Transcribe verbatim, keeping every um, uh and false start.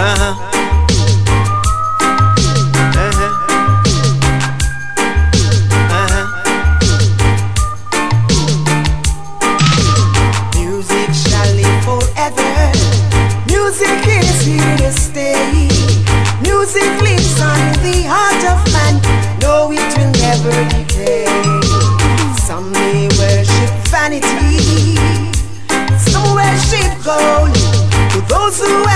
Uh-huh. Music lives on in the heart of man. No, it will never decay. Some may worship vanity, some worship gold. To those who